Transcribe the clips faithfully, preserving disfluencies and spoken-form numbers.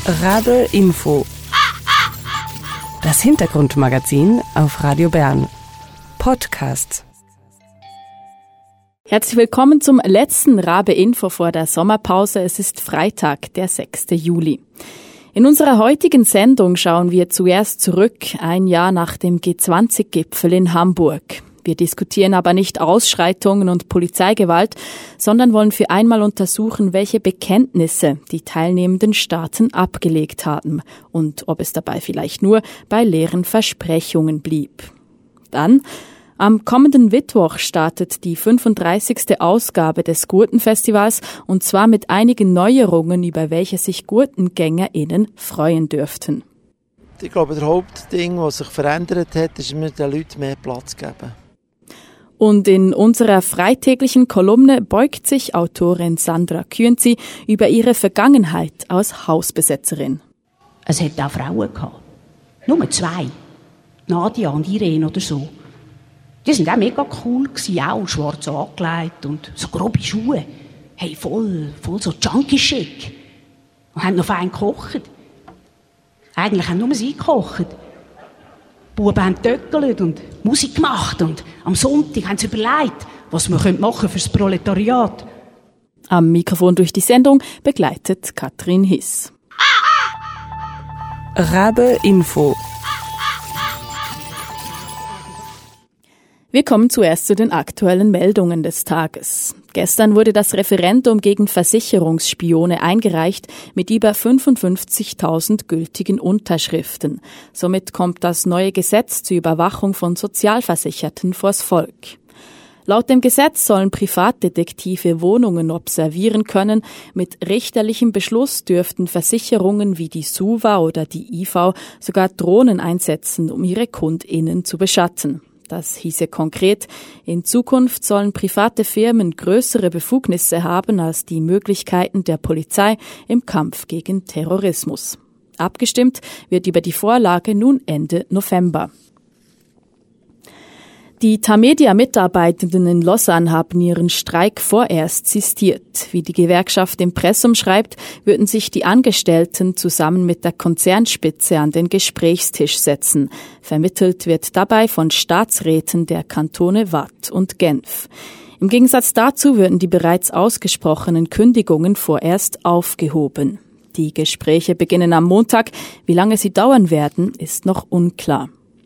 Rabe Info. Das Hintergrundmagazin auf Radio Bern. Podcast. Herzlich willkommen zum letzten Rabe Info vor der Sommerpause. Es ist Freitag, der sechster Juli. In unserer heutigen Sendung schauen wir zuerst zurück, ein Jahr nach dem G zwanzig Gipfel in Hamburg. Wir diskutieren aber nicht Ausschreitungen und Polizeigewalt, sondern wollen für einmal untersuchen, welche Bekenntnisse die teilnehmenden Staaten abgelegt haben und ob es dabei vielleicht nur bei leeren Versprechungen blieb. Dann, am kommenden Mittwoch startet die fünfunddreißigste Ausgabe des Gurtenfestivals und zwar mit einigen Neuerungen, über welche sich GurtengängerInnen freuen dürften. Ich glaube, der Hauptding, was sich verändert hat, ist, dass wir den Leuten mehr Platz geben. Und in unserer freitäglichen Kolumne beugt sich Autorin Sandra Künzi über ihre Vergangenheit als Hausbesetzerin. Es hat auch Frauen gehabt. Nur zwei. Nadia und Irene oder so. Die sind auch mega cool gewesen, auch schwarz angelegt und so grobe Schuhe. Hey, voll, voll so junkie-schick. Und haben noch fein gekocht. Eigentlich haben nur sie gekocht. Die Buben haben getöckelt und Musik gemacht und am Sonntag haben sie überlegt, was man machen für das Proletariat. Am Mikrofon durch die Sendung begleitet Katrin Hiss. Rabe Info. Wir kommen zuerst zu den aktuellen Meldungen des Tages. Gestern wurde das Referendum gegen Versicherungsspione eingereicht mit über fünfundfünfzigtausend gültigen Unterschriften. Somit kommt das neue Gesetz zur Überwachung von Sozialversicherten vors Volk. Laut dem Gesetz sollen Privatdetektive Wohnungen observieren können. Mit richterlichem Beschluss dürften Versicherungen wie die SUVA oder die I V sogar Drohnen einsetzen, um ihre KundInnen zu beschatten. Das hieße konkret, in Zukunft sollen private Firmen größere Befugnisse haben als die Möglichkeiten der Polizei im Kampf gegen Terrorismus. Abgestimmt wird über die Vorlage nun Ende November. Die Tamedia-Mitarbeitenden in Lausanne haben ihren Streik vorerst sistiert. Wie die Gewerkschaft Impressum schreibt, würden sich die Angestellten zusammen mit der Konzernspitze an den Gesprächstisch setzen. Vermittelt wird dabei von Staatsräten der Kantone Waadt und Genf. Im Gegensatz dazu würden die bereits ausgesprochenen Kündigungen vorerst aufgehoben. Die Gespräche beginnen am Montag. Wie lange sie dauern werden, ist noch unklar.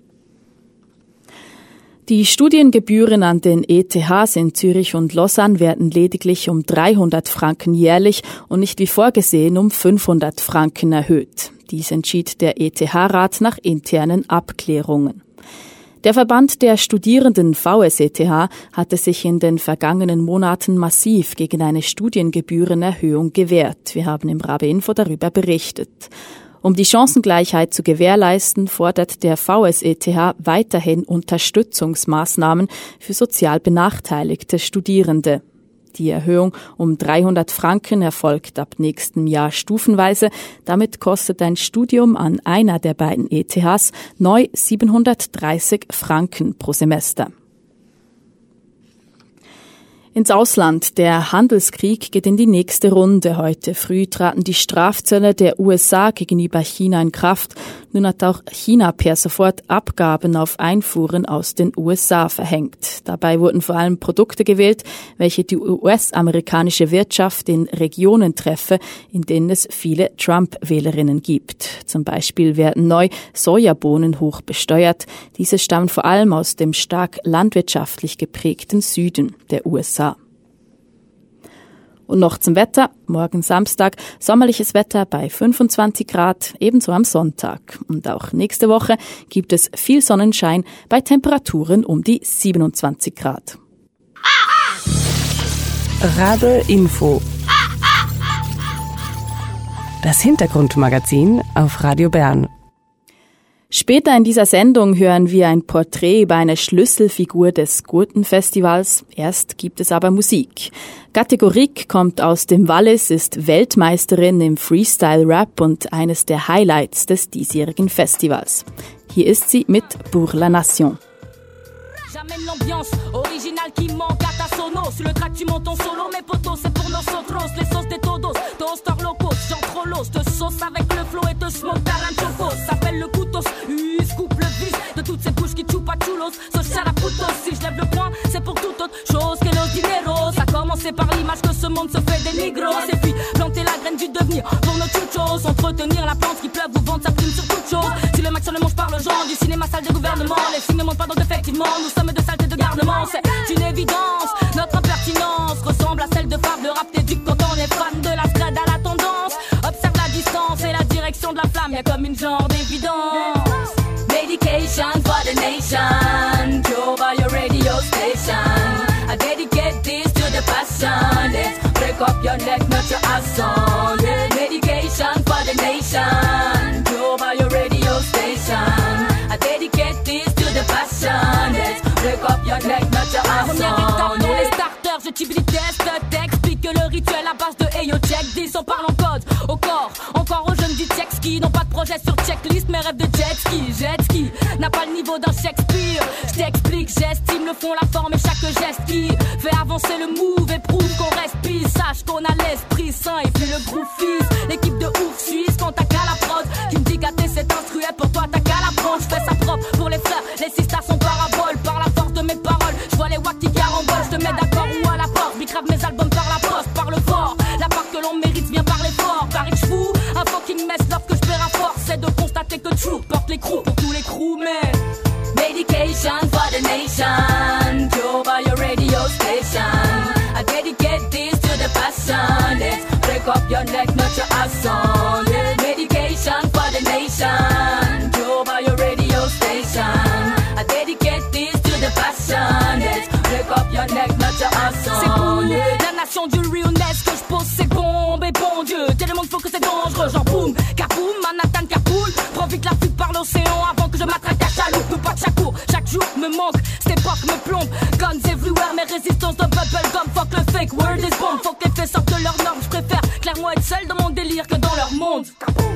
Die Studiengebühren an den E T Hs in Zürich und Lausanne werden lediglich um dreihundert Franken jährlich und nicht wie vorgesehen um fünfhundert Franken erhöht. Dies entschied der E T H-Rat nach internen Abklärungen. Der Verband der Studierenden V S E T H hatte sich in den vergangenen Monaten massiv gegen eine Studiengebührenerhöhung gewehrt. Wir haben im Rabe Info darüber berichtet. Um die Chancengleichheit zu gewährleisten, fordert der V S E T H weiterhin Unterstützungsmaßnahmen für sozial benachteiligte Studierende. Die Erhöhung um dreihundert Franken erfolgt ab nächstem Jahr stufenweise. Damit kostet ein Studium an einer der beiden E T Hs neu siebenhundertdreißig Franken pro Semester. Ins Ausland. Der Handelskrieg geht in die nächste Runde. Heute früh traten die Strafzölle der U S A gegenüber China in Kraft. Nun hat auch China per sofort Abgaben auf Einfuhren aus den U S A verhängt. Dabei wurden vor allem Produkte gewählt, welche die U S-amerikanische Wirtschaft in Regionen treffe, in denen es viele Trump-Wählerinnen gibt. Zum Beispiel werden neu Sojabohnen hoch besteuert. Diese stammen vor allem aus dem stark landwirtschaftlich geprägten Süden der U S A. Und noch zum Wetter. Morgen Samstag sommerliches Wetter bei fünfundzwanzig Grad, ebenso am Sonntag. Und auch nächste Woche gibt es viel Sonnenschein bei Temperaturen um die siebenundzwanzig Grad. Rabe Info. Das Hintergrundmagazin auf Radio Bern. Später in dieser Sendung hören wir ein Porträt über eine Schlüsselfigur des Gurtenfestivals. Erst gibt es aber Musik. Kategorik kommt aus dem Wallis, ist Weltmeisterin im Freestyle-Rap und eines der Highlights des diesjährigen Festivals. Hier ist sie mit Pour la Nation. J'amène l'ambiance originale qui manque à ta sono. Sur le track tu montes ton solo, mes potos c'est pour nosotros. Les sauces des todos, todos locos, j'en trop l'os. De sauce avec le flow. s'entretenir la plante qui pleuve ou vente sa prime sur toute chose. Si le max sur le manche par le genre du cinéma, salle de gouvernement, les signes ne montrent pas donc effectivement nous sommes de saleté de garnement. C'est une évidence, notre impertinence ressemble à celle de Fab, de rap t'éduque quand on est fan de la scred à la tendance. Observe la distance et la direction de la flamme, y'a comme une genre d'évidence. Medication for the nation, Joe by your radio station. I dedicate this to the passion. Let's break up your neck, not your ass on. Medication for the nation, Joe by your radio station. I dedicate this to the passion. Let's break up your neck, not your ass on. Première étape dans les starters, je type les tests, t'explique que le rituel à base de hey yo check this, on parle en code, au corps, encore aux jeunes du check ski, n'ont pas de projet sur checklist, mes rêves de jet ski, jet ski, n'a pas le niveau d'un Shakespeare, je t'explique, j'estime le fond, la forme et chaque geste qui fait avancer le move et prouve qu'on respire, sache qu'on a l'esprit sain et puis le groupe fils, l'équipe de ouf suisse quand t'as qu'à la prod, qui me dit qu'à tes cet instru est pour toi t'as qu'à la prendre, je fais ça propre pour les frères, les sisters sont paraboles, par la force de mes paroles, je vois les wack qui carambolent, je te mets d'accord ou à la porte, bicrave mes albums par la poste, par le fort, la part que l'on mérite vient par l'effort, pareil que je fous, un fucking mess lorsque je perds à force, c'est de constater que True porte les crews pour tous les crews, mais medication for the nation, Joe by your radio station, I dedicate this to the passion, let's break up your neck, not your ass on, medication for the nation, Joe by your radio station, I dedicate this to the passion, let's break up your neck, not your ass on. C'est cool, la nation du realness que je pose c'est bombe et bon Dieu, tellement faut que c'est dangereux, genre boum, kaboum, Manhattan capoule, prends vite la fuite par l'océan avant que je m'attraque à chaloupe, ou pas de chaque jour, chaque jour me manque, cette époque me plombe, guns everywhere, mes résistances de bubblegum, fuck le fake, word is bomb, faut que les faits sortent de leurs normes, je préfère clairement être seul dans mon délire que dans leur monde.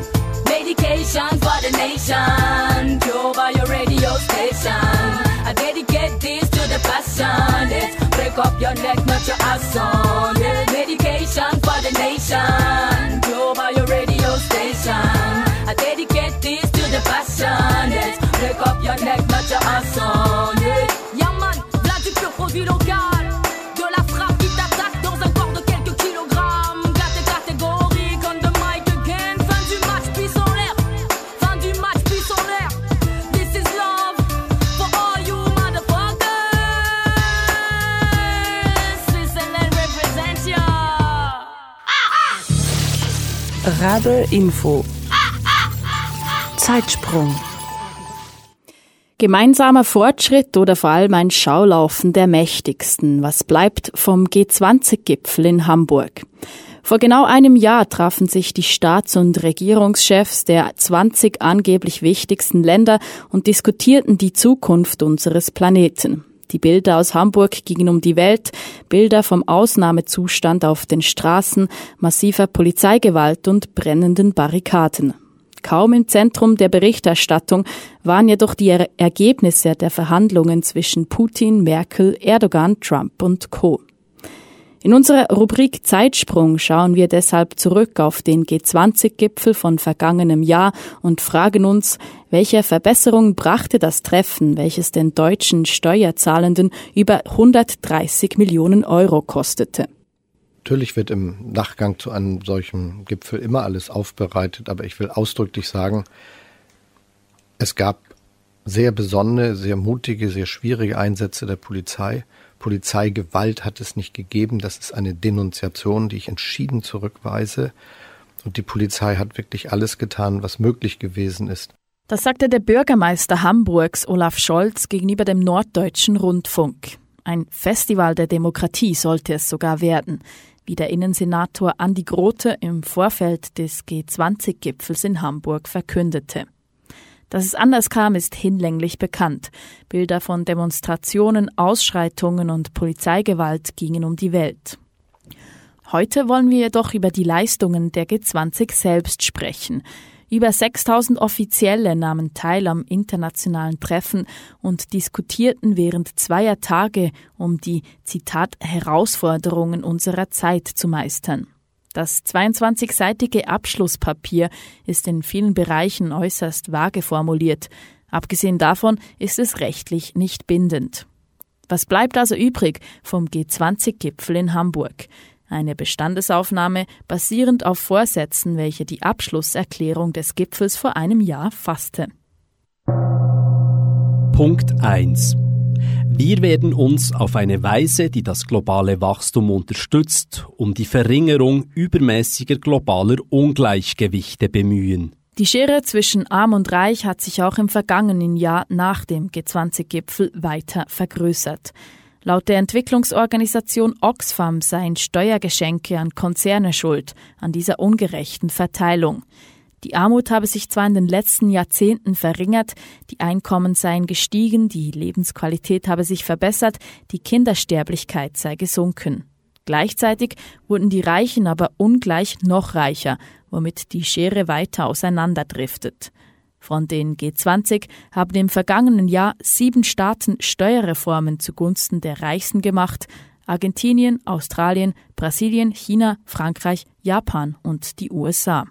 Medication for the nation, Joe by your radio station, I dedicate this to the passion, let's break up your neck, not your ass on, medication for the nation, Joe by your radio station, I dedicate this to the passion, let's break up your neck, not your ass on, yeah man, v'là du pur produit local, de la frappe qui t'attaque dans un corps de quelques kilogrammes, gars t'es catégorique, on the mic again, fin du match, puis en l'air, fin du match, puis en l'air, this is love, for all you motherfuckers, Switzerland represents ya. Radar Info. Zeitsprung. Gemeinsamer Fortschritt oder vor allem ein Schaulaufen der Mächtigsten. Was bleibt vom G zwanzig Gipfel in Hamburg? Vor genau einem Jahr trafen sich die Staats- und Regierungschefs der zwanzig angeblich wichtigsten Länder und diskutierten die Zukunft unseres Planeten. Die Bilder aus Hamburg gingen um die Welt, Bilder vom Ausnahmezustand auf den Straßen, massiver Polizeigewalt und brennenden Barrikaden. Kaum im Zentrum der Berichterstattung waren jedoch die er- Ergebnisse der Verhandlungen zwischen Putin, Merkel, Erdogan, Trump und Co. In unserer Rubrik Zeitsprung schauen wir deshalb zurück auf den G zwanzig Gipfel von vergangenem Jahr und fragen uns, welche Verbesserung brachte das Treffen, welches den deutschen Steuerzahlenden über hundertdreißig Millionen Euro kostete. Natürlich wird im Nachgang zu einem solchen Gipfel immer alles aufbereitet, aber ich will ausdrücklich sagen, es gab sehr besonnene, sehr mutige, sehr schwierige Einsätze der Polizei. Polizeigewalt hat es nicht gegeben. Das ist eine Denunziation, die ich entschieden zurückweise. Und die Polizei hat wirklich alles getan, was möglich gewesen ist. Das sagte der Bürgermeister Hamburgs, Olaf Scholz, gegenüber dem Norddeutschen Rundfunk. Ein Festival der Demokratie sollte es sogar werden, wie der Innensenator Andi Grote im Vorfeld des G zwanzig Gipfels in Hamburg verkündete. Dass es anders kam, ist hinlänglich bekannt. Bilder von Demonstrationen, Ausschreitungen und Polizeigewalt gingen um die Welt. Heute wollen wir jedoch über die Leistungen der G zwanzig selbst sprechen. Über sechstausend Offizielle nahmen teil am internationalen Treffen und diskutierten während zweier Tage, um die, Zitat, Herausforderungen unserer Zeit zu meistern. Das zweiundzwanzigseitige Abschlusspapier ist in vielen Bereichen äußerst vage formuliert. Abgesehen davon ist es rechtlich nicht bindend. Was bleibt also übrig vom G zwanzig Gipfel in Hamburg? Eine Bestandesaufnahme basierend auf Vorsätzen, welche die Abschlusserklärung des Gipfels vor einem Jahr fasste. Punkt eins. Wir werden uns auf eine Weise, die das globale Wachstum unterstützt, um die Verringerung übermäßiger globaler Ungleichgewichte bemühen. Die Schere zwischen Arm und Reich hat sich auch im vergangenen Jahr nach dem G zwanzig Gipfel weiter vergrößert. Laut der Entwicklungsorganisation Oxfam seien Steuergeschenke an Konzerne schuld, an dieser ungerechten Verteilung. Die Armut habe sich zwar in den letzten Jahrzehnten verringert, die Einkommen seien gestiegen, die Lebensqualität habe sich verbessert, die Kindersterblichkeit sei gesunken. Gleichzeitig wurden die Reichen aber ungleich noch reicher, womit die Schere weiter auseinanderdriftet. Von den G zwanzig haben im vergangenen Jahr sieben Staaten Steuerreformen zugunsten der Reichsten gemacht: Argentinien, Australien, Brasilien, China, Frankreich, Japan und die U S A.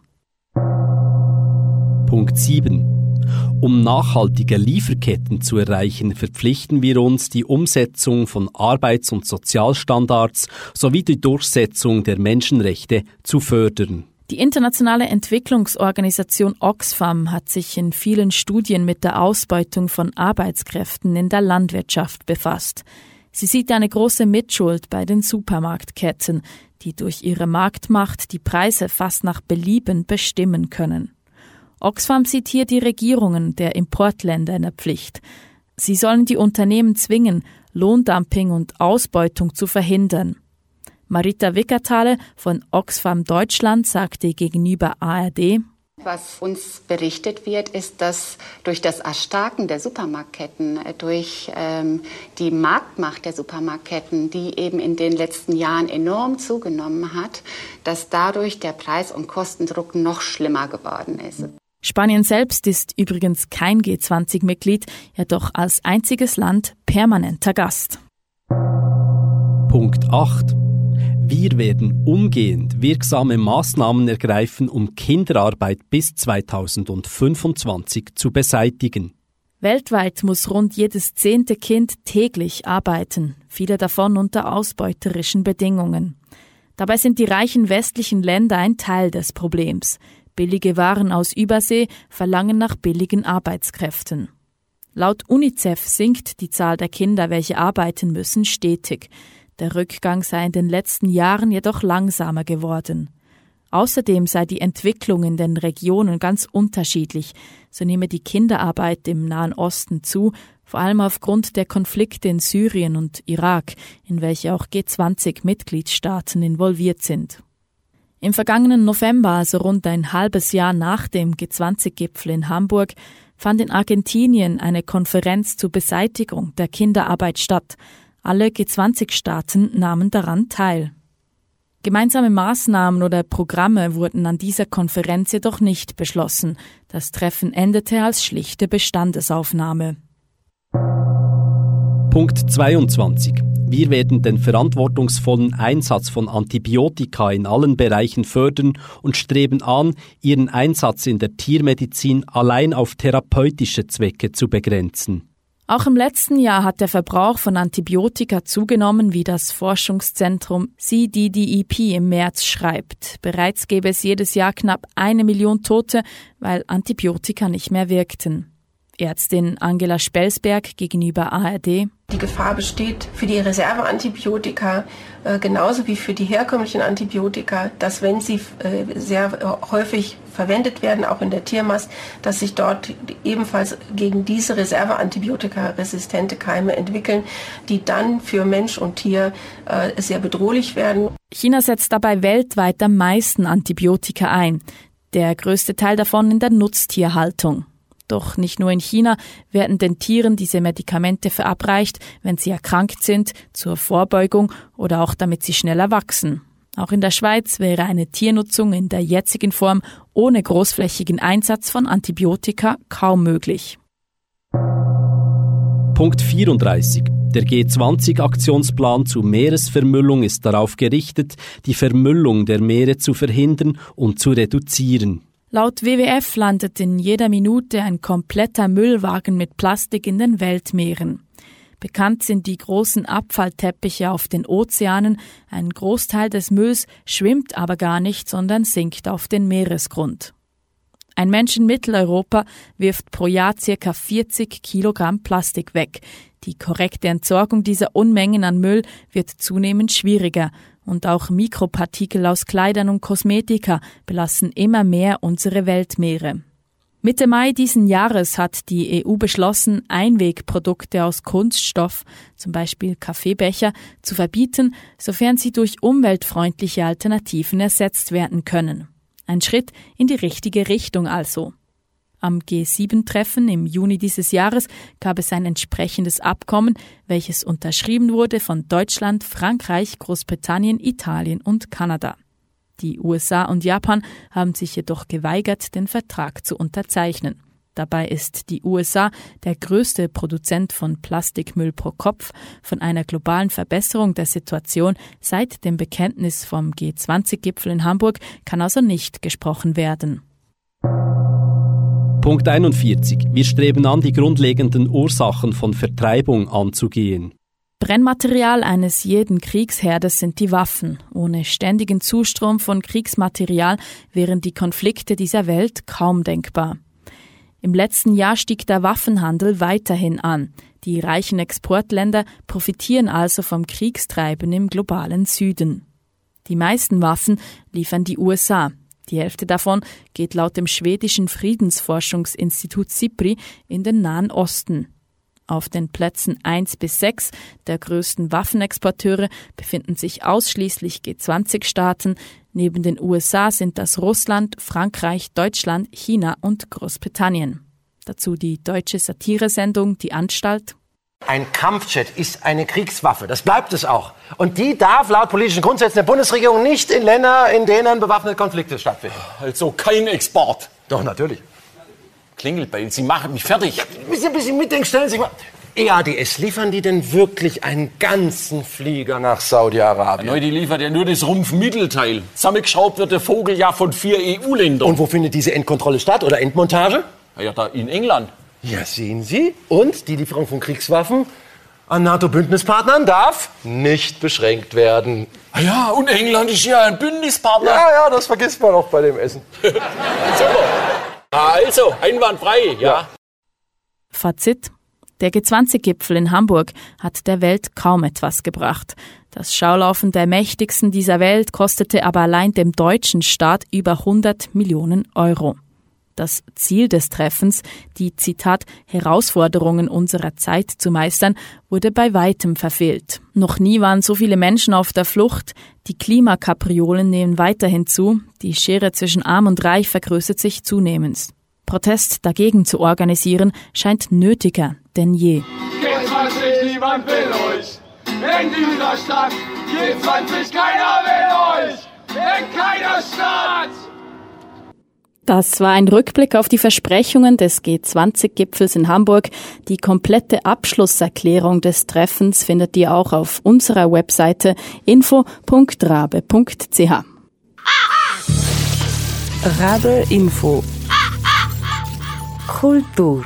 Punkt sieben. Um nachhaltige Lieferketten zu erreichen, verpflichten wir uns, die Umsetzung von Arbeits- und Sozialstandards sowie die Durchsetzung der Menschenrechte zu fördern. Die internationale Entwicklungsorganisation Oxfam hat sich in vielen Studien mit der Ausbeutung von Arbeitskräften in der Landwirtschaft befasst. Sie sieht eine große Mitschuld bei den Supermarktketten, die durch ihre Marktmacht die Preise fast nach Belieben bestimmen können. Oxfam sieht hier die Regierungen der Importländer in der Pflicht. Sie sollen die Unternehmen zwingen, Lohndumping und Ausbeutung zu verhindern. Marita Wickertale von Oxfam Deutschland sagte gegenüber A R D: Was uns berichtet wird, ist, dass durch das Erstarken der Supermarktketten, durch ähm, die Marktmacht der Supermarktketten, die eben in den letzten Jahren enorm zugenommen hat, dass dadurch der Preis- und Kostendruck noch schlimmer geworden ist. Spanien selbst ist übrigens kein G zwanzig Mitglied, jedoch als einziges Land permanenter Gast. Punkt acht. Wir werden umgehend wirksame Maßnahmen ergreifen, um Kinderarbeit bis zweitausendfünfundzwanzig zu beseitigen. Weltweit muss rund jedes zehnte Kind täglich arbeiten, viele davon unter ausbeuterischen Bedingungen. Dabei sind die reichen westlichen Länder ein Teil des Problems. Billige Waren aus Übersee verlangen nach billigen Arbeitskräften. Laut UNICEF sinkt die Zahl der Kinder, welche arbeiten müssen, stetig. Der Rückgang sei in den letzten Jahren jedoch langsamer geworden. Außerdem sei die Entwicklung in den Regionen ganz unterschiedlich. So nehme die Kinderarbeit im Nahen Osten zu, vor allem aufgrund der Konflikte in Syrien und Irak, in welche auch G zwanzig Mitgliedstaaten involviert sind. Im vergangenen November, also rund ein halbes Jahr nach dem G zwanzig Gipfel in Hamburg, fand in Argentinien eine Konferenz zur Beseitigung der Kinderarbeit statt. Alle G zwanzig Staaten nahmen daran teil. Gemeinsame Maßnahmen oder Programme wurden an dieser Konferenz jedoch nicht beschlossen. Das Treffen endete als schlichte Bestandesaufnahme. Punkt zweiundzwanzig. Wir werden den verantwortungsvollen Einsatz von Antibiotika in allen Bereichen fördern und streben an, ihren Einsatz in der Tiermedizin allein auf therapeutische Zwecke zu begrenzen. Auch im letzten Jahr hat der Verbrauch von Antibiotika zugenommen, wie das Forschungszentrum C D D E P im März schreibt. Bereits gäbe es jedes Jahr knapp eine Million Tote, weil Antibiotika nicht mehr wirkten. Ärztin Angela Spelsberg gegenüber A R D: Die Gefahr besteht für die Reserveantibiotika äh, genauso wie für die herkömmlichen Antibiotika, dass wenn sie äh, sehr äh, häufig verwendet werden, auch in der Tiermast, dass sich dort ebenfalls gegen diese Reserveantibiotika resistente Keime entwickeln, die dann für Mensch und Tier äh, sehr bedrohlich werden. China setzt dabei weltweit am meisten Antibiotika ein, der größte Teil davon in der Nutztierhaltung. Doch nicht nur in China werden den Tieren diese Medikamente verabreicht, wenn sie erkrankt sind, zur Vorbeugung oder auch damit sie schneller wachsen. Auch in der Schweiz wäre eine Tiernutzung in der jetzigen Form ohne großflächigen Einsatz von Antibiotika kaum möglich. Punkt vierunddreißig. Der G zwanzig Aktionsplan zu Meeresvermüllung ist darauf gerichtet, die Vermüllung der Meere zu verhindern und zu reduzieren. Laut W W F landet in jeder Minute ein kompletter Müllwagen mit Plastik in den Weltmeeren. Bekannt sind die großen Abfallteppiche auf den Ozeanen. Ein Großteil des Mülls schwimmt aber gar nicht, sondern sinkt auf den Meeresgrund. Ein Mensch in Mitteleuropa wirft pro Jahr ca. vierzig Kilogramm Plastik weg. Die korrekte Entsorgung dieser Unmengen an Müll wird zunehmend schwieriger. Und auch Mikropartikel aus Kleidern und Kosmetika belasten immer mehr unsere Weltmeere. Mitte Mai diesen Jahres hat die E U beschlossen, Einwegprodukte aus Kunststoff, zum Beispiel Kaffeebecher, zu verbieten, sofern sie durch umweltfreundliche Alternativen ersetzt werden können. Ein Schritt in die richtige Richtung also. Am G sieben Treffen im Juni dieses Jahres gab es ein entsprechendes Abkommen, welches unterschrieben wurde von Deutschland, Frankreich, Großbritannien, Italien und Kanada. Die U S A und Japan haben sich jedoch geweigert, den Vertrag zu unterzeichnen. Dabei ist die U S A der größte Produzent von Plastikmüll pro Kopf. Von einer globalen Verbesserung der Situation seit dem Bekenntnis vom G zwanzig Gipfel in Hamburg kann also nicht gesprochen werden. Punkt einundvierzig. Wir streben an, die grundlegenden Ursachen von Vertreibung anzugehen. Brennmaterial eines jeden Kriegsherdes sind die Waffen. Ohne ständigen Zustrom von Kriegsmaterial wären die Konflikte dieser Welt kaum denkbar. Im letzten Jahr stieg der Waffenhandel weiterhin an. Die reichen Exportländer profitieren also vom Kriegstreiben im globalen Süden. Die meisten Waffen liefern die U S A. Die Hälfte davon geht laut dem schwedischen Friedensforschungsinstitut SIPRI in den Nahen Osten. Auf den Plätzen eins bis sechs der größten Waffenexporteure befinden sich ausschließlich G zwanzig Staaten. Neben den U S A sind das Russland, Frankreich, Deutschland, China und Großbritannien. Dazu die deutsche Satiresendung Die Anstalt. Ein Kampfjet ist eine Kriegswaffe, das bleibt es auch. Und die darf laut politischen Grundsätzen der Bundesregierung nicht in Länder, in denen bewaffnete Konflikte stattfinden. Also kein Export. Doch, natürlich. Klingelbeil, Sie machen mich fertig. Ja, ein bisschen, ein bisschen mitdenken, stellen Sie sich mal. E A D S, liefern die denn wirklich einen ganzen Flieger nach Saudi-Arabien? Ja, die liefert ja nur das Rumpfmittelteil. Zusammengeschraubt wird der Vogel ja von vier E U-Ländern. Und wo findet diese Endkontrolle statt oder Endmontage? Ja, ja, da in England. Ja, sehen Sie. Und die Lieferung von Kriegswaffen an NATO-Bündnispartnern darf nicht beschränkt werden. Ah ja, und England ist ja ein Bündnispartner. Ja, ja, das vergisst man auch bei dem Essen. Super. Also, einwandfrei, ja. ja. Fazit. Der G zwanzig Gipfel in Hamburg hat der Welt kaum etwas gebracht. Das Schaulaufen der Mächtigsten dieser Welt kostete aber allein dem deutschen Staat über hundert Millionen Euro. Das Ziel des Treffens, die, Zitat, Herausforderungen unserer Zeit zu meistern, wurde bei weitem verfehlt. Noch nie waren so viele Menschen auf der Flucht. Die Klimakapriolen nehmen weiterhin zu. Die Schere zwischen Arm und Reich vergrößert sich zunehmend. Protest dagegen zu organisieren, scheint nötiger denn je. G zwanzig, niemand will euch. In dieser Stadt G zwanzig, keiner will euch. In keiner Stadt. Das war ein Rückblick auf die Versprechungen des G zwanzig Gipfels in Hamburg. Die komplette Abschlusserklärung des Treffens findet ihr auch auf unserer Webseite info punkt rabe punkt c h. Rabe Info. Kultur.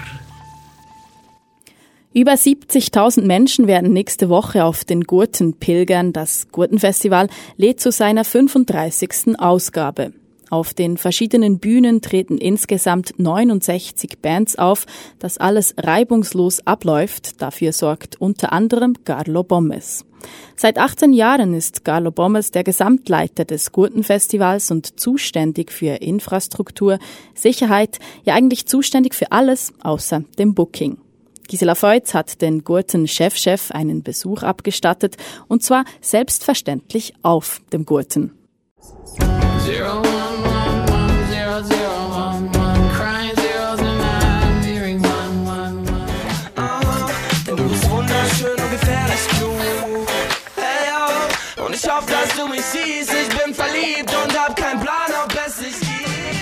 Über siebzigtausend Menschen werden nächste Woche auf den Gurten pilgern. Das Gurtenfestival lädt zu seiner fünfunddreißigsten Ausgabe. Auf den verschiedenen Bühnen treten insgesamt neunundsechzig Bands auf, dass alles reibungslos abläuft. Dafür sorgt unter anderem Carlo Bommes. Seit achtzehn Jahren ist Carlo Bommes der Gesamtleiter des Gurtenfestivals und zuständig für Infrastruktur, Sicherheit, ja eigentlich zuständig für alles außer dem Booking. Gisela Feutz hat den Gurten-Chefchef einen Besuch abgestattet, und zwar selbstverständlich auf dem Gurten. Zero, one, one, one, zero, zero, one, one, crying zeros and I'm hearing one, one, one. Uh, denn du bist wunderschön und gefährlich klug. Hey, oh, und ich hoffe, dass du mich siehst. Ich bin verliebt und hab keinen Plan, ob es sich gibt.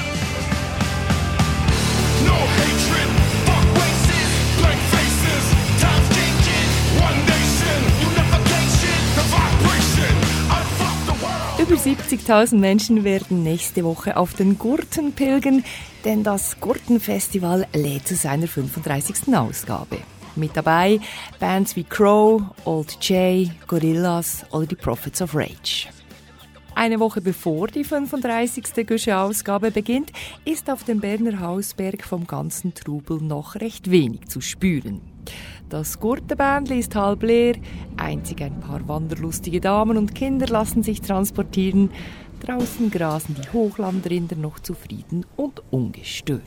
No hatred, fuck races, blank faces, times changing, one nation, unification, the vibration, unfuck the world. Über siebzigtausend Menschen werden nächste Woche auf den Gurten pilgern, denn das Gurtenfestival lädt zu seiner fünfunddreißigsten Ausgabe. Mit dabei Bands wie Crow, Old J, Gorillaz oder die Prophets of Rage. Eine Woche bevor die fünfunddreißigste Guschen-Ausgabe beginnt, ist auf dem Berner Hausberg vom ganzen Trubel noch recht wenig zu spüren. Das Gurtenbändli ist halb leer, einzig ein paar wanderlustige Damen und Kinder lassen sich transportieren. Draußen grasen die Hochlandrinder noch zufrieden und ungestört.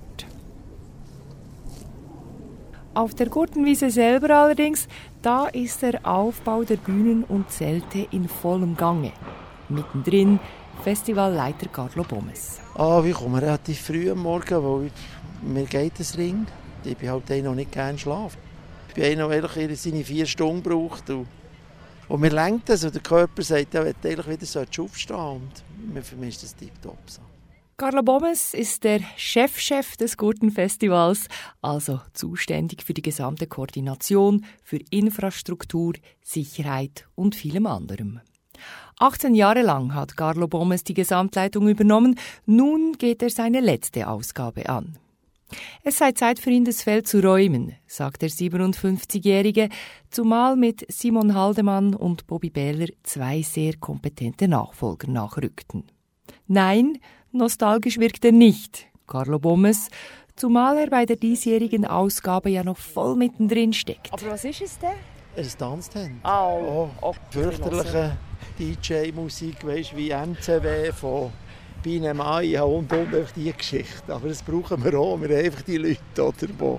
Auf der Gurtenwiese selber allerdings, da ist der Aufbau der Bühnen und Zelte in vollem Gange. Mittendrin Festivalleiter Carlo Bommes. Ah, ich komme relativ früh am Morgen, weil ich, mir geht es Ring. Ich bin halt einer, der nicht gerne schlaft. Ich bin einer, der seine vier Stunden braucht. Und, und mir lenkt das, und der Körper sagt, er möchte eigentlich wieder aufstehen. Und für mich ist das tiptop so. Carlo Bommes ist der Chefchef des Gurtenfestivals, also zuständig für die gesamte Koordination, für Infrastruktur, Sicherheit und vielem anderem. achtzehn Jahre lang hat Carlo Bommes die Gesamtleitung übernommen. Nun geht er seine letzte Ausgabe an. Es sei Zeit für ihn, das Feld zu räumen, sagt der siebenundfünfzigjährige, zumal mit Simon Haldemann und Bobby Bähler zwei sehr kompetente Nachfolger nachrückten. Nein, nostalgisch wirkt er nicht, Carlo Bommes, zumal er bei der diesjährigen Ausgabe ja noch voll mittendrin steckt. Aber was ist es denn? Ein Tanztent. Oh, oh, fürchterliche D J-Musik, weißt, wie M C W von Biene Mai und und einfach die Geschichte. Aber das brauchen wir auch. Wir haben einfach die Leute, oder,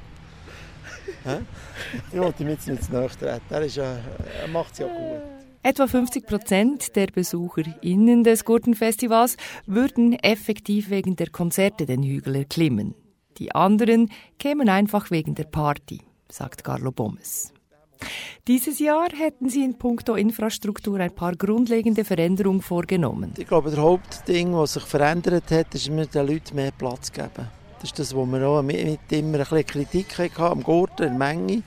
die... Ich wollte ihm jetzt nicht zu nahe treten. Er, ist, äh, er macht es ja gut. Etwa fünfzig Prozent der BesucherInnen des Gurtenfestivals würden effektiv wegen der Konzerte den Hügel erklimmen. Die anderen kämen einfach wegen der Party, sagt Carlo Bommes. Dieses Jahr hätten sie in puncto Infrastruktur ein paar grundlegende Veränderungen vorgenommen. Ich glaube, der Hauptding, was sich verändert hat, ist, dass wir den Leuten mehr Platz geben. Das ist das, was wir auch mit immer ein bisschen Kritik hatten am Gurten, in der Menge.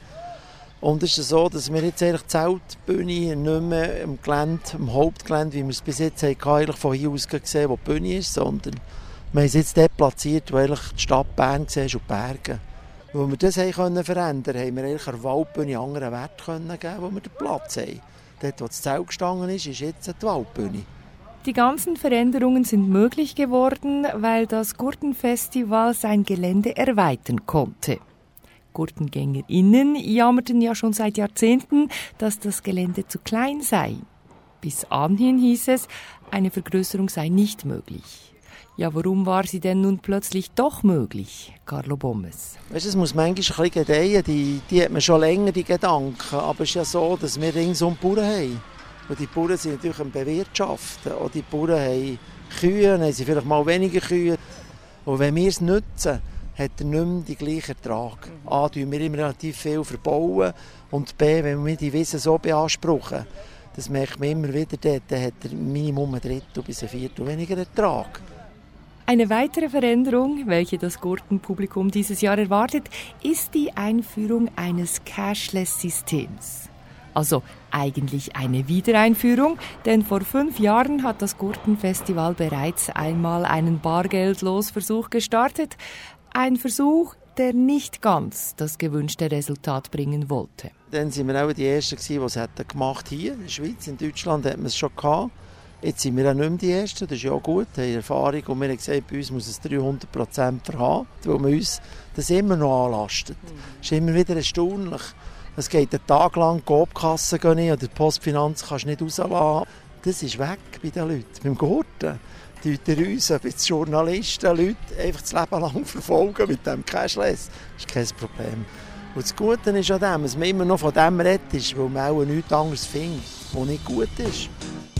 Und es ist so, dass wir jetzt eigentlich die Zeltbühne nicht mehr am Gelände, am Hauptgelände, wie wir es bis jetzt hatten, eigentlich von hier aus gesehen, wo die Bühne ist, sondern wir haben es jetzt dort platziert, wo eigentlich die Stadt Bern ist und die Berge. Als wir das verändern konnten, haben wir eigentlich der Waldbühne einen anderen Wert geben, wo wir den Platz haben. Dort, wo das Zelt gestanden ist, ist jetzt die Waldbühne. Die ganzen Veränderungen sind möglich geworden, weil das Gurtenfestival sein Gelände erweitern konnte. GurtengängerInnen jammerten ja schon seit Jahrzehnten, dass das Gelände zu klein sei. Bis anhin hieß es, eine Vergrößerung sei nicht möglich. Ja, warum war sie denn nun plötzlich doch möglich, Carlo Bommes? Weißt, es muss manchmal ein bisschen gedeihen, die, die hat man schon länger, die Gedanken. Aber es ist ja so, dass wir ringsum Bauern haben. Und die Bauern sind natürlich am Bewirtschaften. Und die Bauern haben Kühe, dann haben sie vielleicht mal weniger Kühe. Und wenn wir es nutzen, hat er nicht mehr den gleichen Ertrag. A, tun wir immer relativ viel verbauen. Und B, wenn wir die Wiese so beanspruchen, das merkt man immer wieder, dann hat er Minimum ein Drittel bis ein Viertel weniger Ertrag. Eine weitere Veränderung, welche das Gurtenpublikum dieses Jahr erwartet, ist die Einführung eines Cashless-Systems. Also eigentlich eine Wiedereinführung, denn vor fünf Jahren hat das Gurtenfestival bereits einmal einen Bargeldlosversuch gestartet. Ein Versuch, der nicht ganz das gewünschte Resultat bringen wollte. Dann waren wir auch die Ersten, die es gemacht haben hier in der Schweiz. In Deutschland hat man es schon gehabt. Jetzt sind wir auch nicht mehr die Ersten, das ist ja gut, wir haben Erfahrung und wir haben gesagt, bei uns muss es dreihundert Prozent verhaben, weil man uns das immer noch anlastet. Es ist immer wieder erstaunlich. Es geht einen Tag lang, die Coop-Kasse gehen nicht, oder die Postfinanz kannst du nicht rauslassen. Das ist weg bei den Leuten. Beim Gurten tun uns, ob jetzt Journalisten, Leute, einfach das Leben lang verfolgen mit dem Cashless. Das ist kein Problem. Und das Gute ist an dem, dass man immer noch von dem redet, weil man auch nichts anderes findet, was nicht gut ist.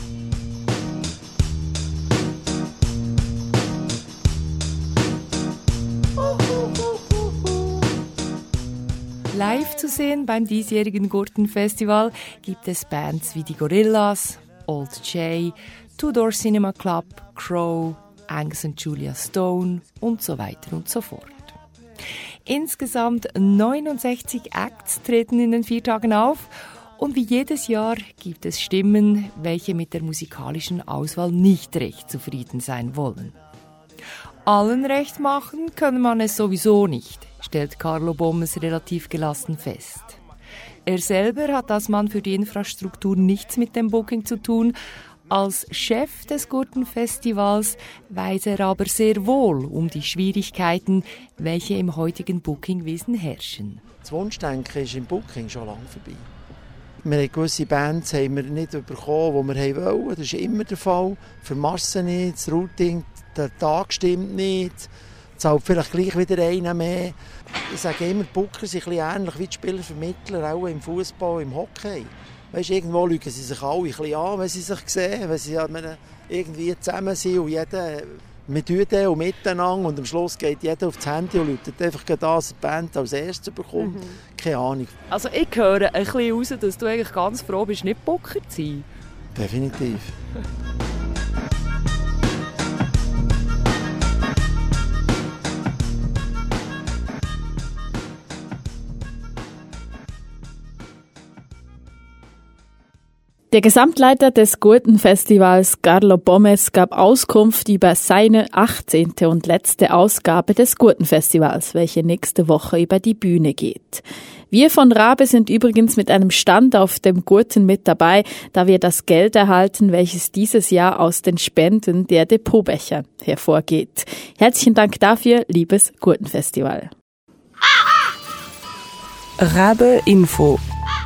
Live zu sehen beim diesjährigen Gurtenfestival gibt es Bands wie die Gorillaz, Old J, Two Door Cinema Club, Crow, Angus und Julia Stone und so weiter und so fort. Insgesamt neunundsechzig Acts treten in den vier Tagen auf und wie jedes Jahr gibt es Stimmen, welche mit der musikalischen Auswahl nicht recht zufrieden sein wollen. Allen recht machen kann man es sowieso nicht, stellt Carlo Bommes relativ gelassen fest. Er selber hat als Mann für die Infrastruktur nichts mit dem Booking zu tun. Als Chef des Gurtenfestivals weiß er aber sehr wohl um die Schwierigkeiten, welche im heutigen Bookingwesen herrschen. Das Wunschdenken ist im Booking schon lange vorbei. Wir haben gewisse Bands haben wir nicht bekommen, die wir wollten. Das ist immer der Fall. Für Massen nicht, das Routing, der Tag stimmt nicht. Zahlt vielleicht gleich wieder einer mehr. Ich sage immer, die Booker sind ein bisschen ähnlich wie die Spielervermittler, auch im Fußball, im Hockey. Weißt, irgendwo lügen sie sich alle ein bisschen an, wenn sie sich sehen, wenn sie irgendwie zusammen sind und jeder, wir tun den und miteinander und am Schluss geht jeder aufs Handy und läutet einfach das, die Band als erstes bekommt. Mhm. Keine Ahnung. Also ich höre ein bisschen raus, dass du eigentlich ganz froh bist, nicht Booker zu sein. Definitiv. Der Gesamtleiter des Gurtenfestivals, Carlo Bommes, gab Auskunft über seine achtzehnte und letzte Ausgabe des Gurtenfestivals, welche nächste Woche über die Bühne geht. Wir von Rabe sind übrigens mit einem Stand auf dem Gurten mit dabei, da wir das Geld erhalten, welches dieses Jahr aus den Spenden der Depotbecher hervorgeht. Herzlichen Dank dafür, liebes Gurtenfestival. Rabe Info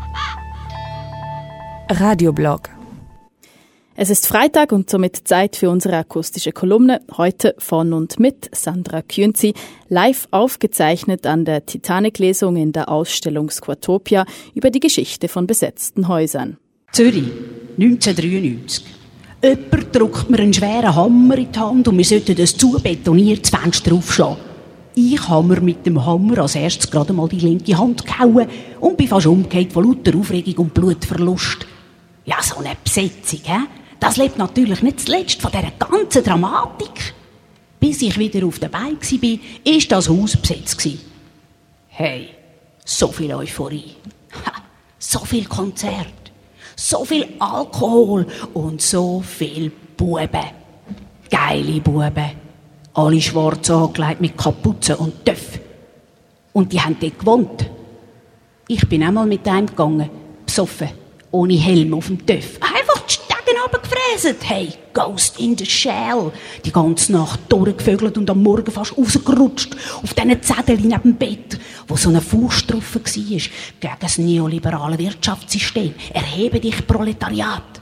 Radioblog. Es ist Freitag und somit Zeit für unsere akustische Kolumne. Heute von und mit Sandra Künzi, live aufgezeichnet an der Titanic-Lesung in der Ausstellung Squatopia über die Geschichte von besetzten Häusern. Zürich, neunzehnhundertdreiundneunzig. Jemand drückt mir einen schweren Hammer in die Hand und wir sollten das zubetoniertes Fenster aufschlagen. Ich habe mir mit dem Hammer als erstes gerade mal die linke Hand gehauen und bin fast umgekehrt von lauter Aufregung und Blutverlust. Ja, so eine Besetzung, hä? Das lebt natürlich nicht zuletzt von dieser ganzen Dramatik. Bis ich wieder auf der Beine war, war das Haus besetzt. Hey, so viel Euphorie, so viel Konzert, so viel Alkohol und so viel Buben. Geile Buben. Alle schwarz angelegt mit Kapuze und Töff. Und die haben dort gewohnt. Ich bin einmal mit einem gegangen, besoffen, ohne Helm auf dem Töff. Einfach die Stegen runtergefräset. Hey, Ghost in the Shell. Die ganze Nacht durchgevögelt und am Morgen fast rausgerutscht. Auf diesen Zetteln neben dem Bett, wo so eine Faust drauf war, gegen das neoliberale Wirtschaftssystem. Erhebe dich, Proletariat.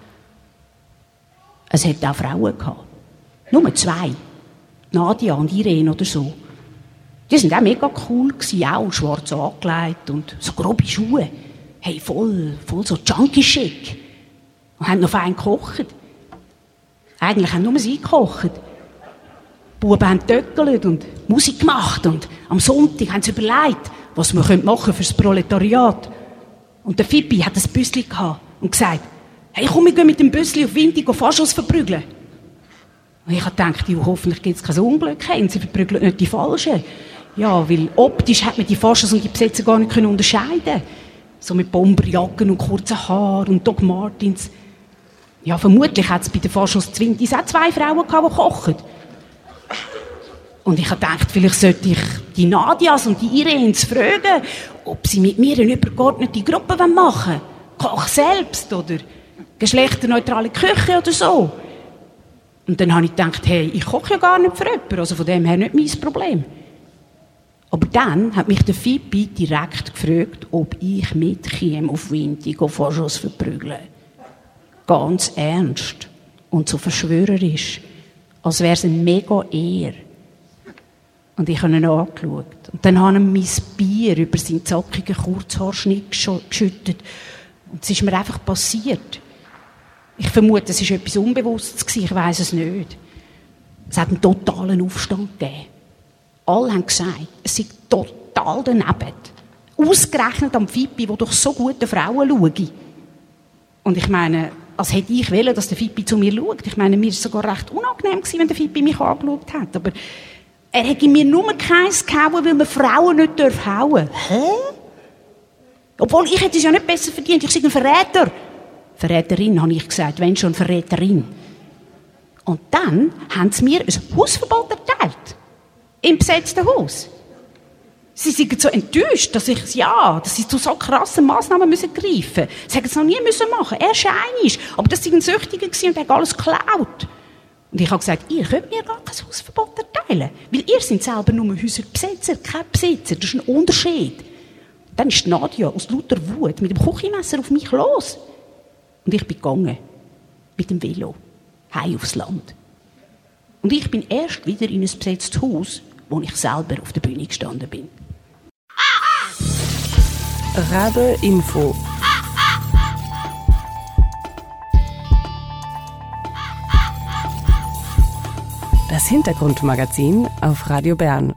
Es hat auch Frauen gehabt. Nur zwei. Nadia und Irene oder so. Die waren auch mega cool, auch schwarz angelegt und so grobe Schuhe. Hey, voll, voll so junkie-schick. Und haben noch fein gekocht. Eigentlich haben nur sie gekocht. Die Buben haben getöckelt und Musik gemacht und am Sonntag haben sie überlegt, was wir machen für das Proletariat. Und der Fippi hat ein Büssli gehabt und gesagt, hey, komm, wir gehen mit dem Büssli auf Windig und Faschos verprügeln. Und ich dachte, ja, hoffentlich gibt es kein Unglück, sie verprügeln nicht die Falschen. Ja, weil optisch hat man die Faschos und die Besetzer gar nicht unterscheiden. So mit Bomberjacken und kurzen Haaren und Doc Martens. Ja, vermutlich hat es bei den Faschos Zwintis auch zwei Frauen gehabt, die kochen. Und ich dachte, vielleicht sollte ich die Nadias und die Irenes fragen, ob sie mit mir eine übergeordnete Gruppe machen wollen. Koch selbst oder geschlechterneutrale Küche oder so. Und dann habe ich gedacht, hey, ich koche ja gar nicht für jemanden, also von dem her nicht mein Problem. Aber dann hat mich der Fippi direkt gefragt, ob ich mitkäme auf Windig und Faschos verprügeln. Ganz ernst und so verschwörerisch, als wäre es ein mega Ehr. Und ich habe ihn angeschaut. Und dann habe ich mein Bier über seinen zackigen Kurzhaarschnitt geschüttet. Und es ist mir einfach passiert. Ich vermute, es war etwas Unbewusstes, ich weiss es nicht. Es hat einen totalen Aufstand gegeben. Alle haben gesagt, es sei total daneben. Ausgerechnet am Fippi, der doch so gute Frauen schaue. Und ich meine, als hätte ich wollen, dass der Fippi zu mir schaut. Ich meine, mir war es sogar recht unangenehm gewesen, wenn der Fippi mich angeschaut hat. Aber er hätte mir nur keins gehauen, weil man Frauen nicht hauen darf. Hä? Obwohl, ich hätte es ja nicht besser verdient. Ich sei ein Verräter. Verräterin, habe ich gesagt, wenn schon Verräterin. Und dann haben sie mir ein Hausverbot erteilt. Im besetzten Haus. Sie sind so enttäuscht, dass ich, ja, dass sie zu so krassen Massnahmen müssen greifen müssen. Sie hätten es noch nie müssen machen, erst einmal. Aber das waren Süchtige und haben alles geklaut. Und ich habe gesagt, ihr könnt mir gar kein Hausverbot erteilen. Weil ihr seid selber nur Häuserbesitzer, kein Besitzer. Das ist ein Unterschied. Und dann ist Nadia aus lauter Wut mit dem Küchenmesser auf mich los. Und ich bin gegangen. Mit dem Velo. Heim aufs Land. Und ich bin erst wieder in ein besetztes Haus, wo ich selber auf der Bühne gestanden bin. Rabe Info. Das Hintergrundmagazin auf Radio Bern.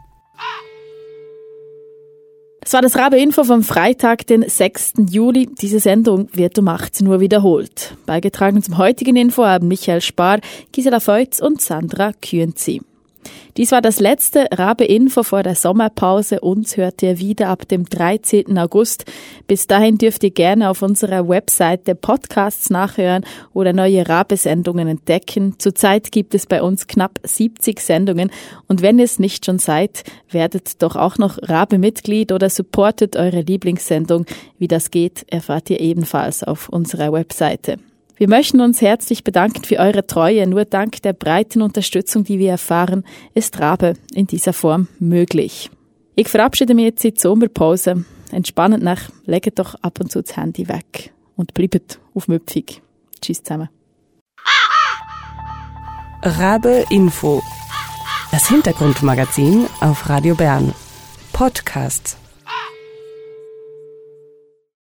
Es war das Rabe Info vom Freitag, den sechsten Juli. Diese Sendung wird um achtzehn Uhr wiederholt. Beigetragen zum heutigen Info haben Michael Spar, Gisela Feutz und Sandra Kühnzi. Dies war das letzte Rabe Info vor der Sommerpause. Uns hört ihr wieder ab dem dreizehnten August. Bis dahin dürft ihr gerne auf unserer Webseite Podcasts nachhören oder neue Rabe-Sendungen entdecken. Zurzeit gibt es bei uns knapp siebzig Sendungen. Und wenn ihr es nicht schon seid, werdet doch auch noch Rabe-Mitglied oder supportet eure Lieblingssendung. Wie das geht, erfahrt ihr ebenfalls auf unserer Webseite. Wir möchten uns herzlich bedanken für eure Treue. Nur dank der breiten Unterstützung, die wir erfahren, ist Rabe in dieser Form möglich. Ich verabschiede mich jetzt in die Sommerpause. Entspannend nach, legt doch ab und zu das Handy weg und bleibt aufmüpfig. Tschüss zusammen. Rabe Info. Das Hintergrundmagazin auf Radio Bern. Podcasts.